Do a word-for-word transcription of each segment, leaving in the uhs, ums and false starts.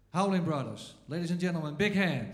Howling Brothers. Ladies and gentlemen, big hand.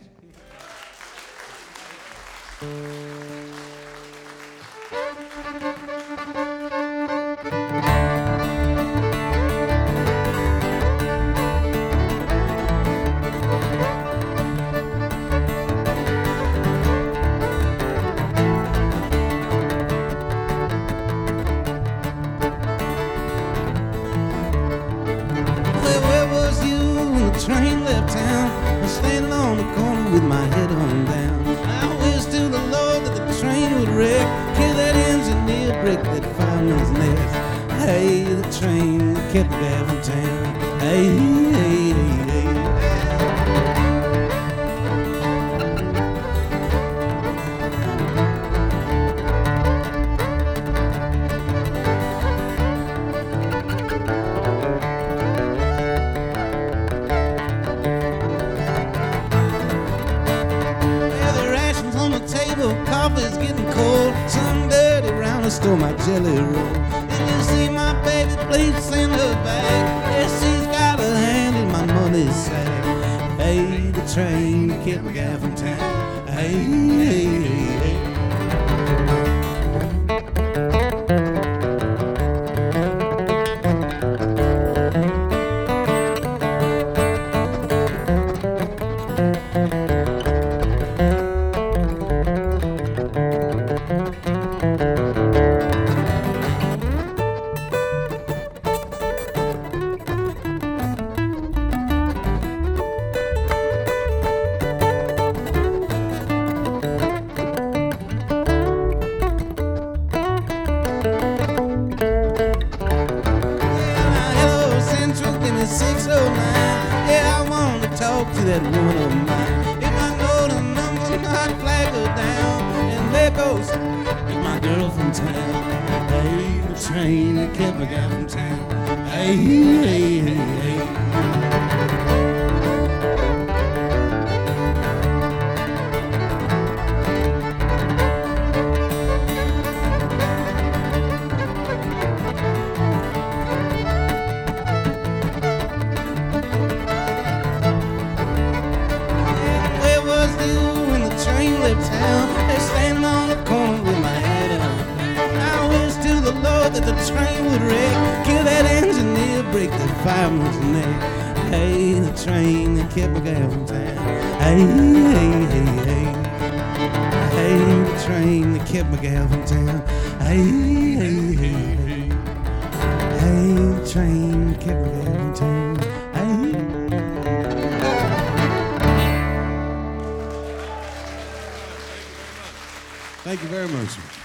Train left town, I'm standing on the corner with my head on down. I wish to the Lord that the train would wreck, kill that engineer, break that fireman's neck. Hey, the train that kept the guy from town. Hey, hey, hey, hey. Coffee's getting cold. Some dirty round stole my jelly roll. And you see my baby plates in her bag. Yes, she's got a hand in my money sack. Hey, the train kept my guy from town. Hey, hey, hey, hey. six oh nine, yeah, I want to talk to that woman of mine. If I know the number, I'd flag her down. And there goes my girl from town. Hey, the train that kept my guy from town. Hey, hey, hey, hey. Town. They're standing on the corner with my head on. I wish to the Lord that the train would wreck, kill that engineer, break the fireman's neck. Hey, the train that kept my gal from town. Hey, hey, hey, hey. Hey, the train that kept my gal from town. Hey, hey, hey, hey. Hey, the train that kept my gal from town. Hey. Thank you very much.